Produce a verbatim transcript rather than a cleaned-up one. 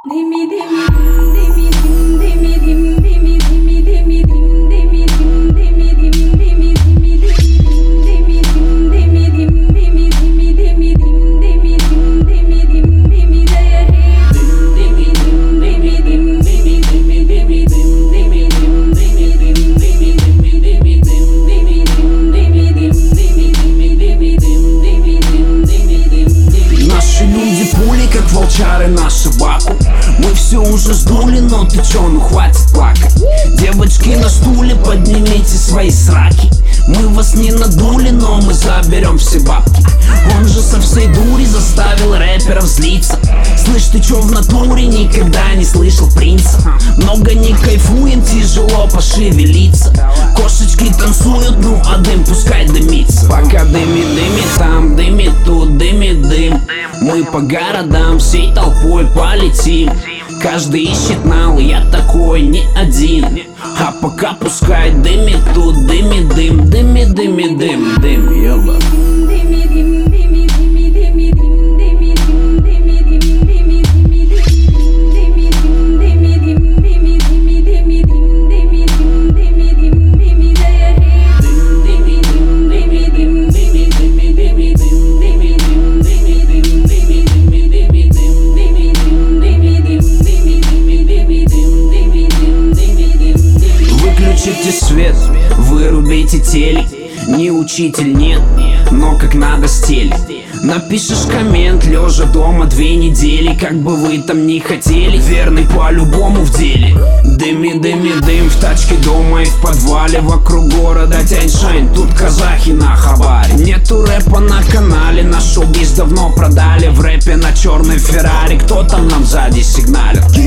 Как волчары на собаку. Мы все уже сдули, но ты чё, ну хватит плакать. Девочки на стуле, поднимите свои сраки. Мы вас не надули, но мы заберем все бабки. Он же со всей дури заставил рэперов злиться. Слышь, ты чё в натуре, никогда не слышал принца? Много не кайфуем, тяжело пошевелиться. Кошечки танцуют, ну а дым пускай дымится. Пока дымит, дымит там, дымит тут, дымит дым. Мы по городам всей толпой полетим. Каждый ищет нал, я такой не один. А пока пускай дымит тут, дымит дым, дымит, дымит дым, дым, ёба. Выключите свет, вырубите телек. Не учитель, нет, но как надо стелить. Напишешь коммент, лежа дома две недели. Как бы вы там ни хотели, верный по-любому в деле. Дыми, дыми, дым в тачке дома и в подвале. Вокруг города Тяньшань, тут казахи на хабаре. Нету рэпа на канале, наш шоу-биз давно продали. В рэпе на черной Феррари, кто там нам сзади сигналит?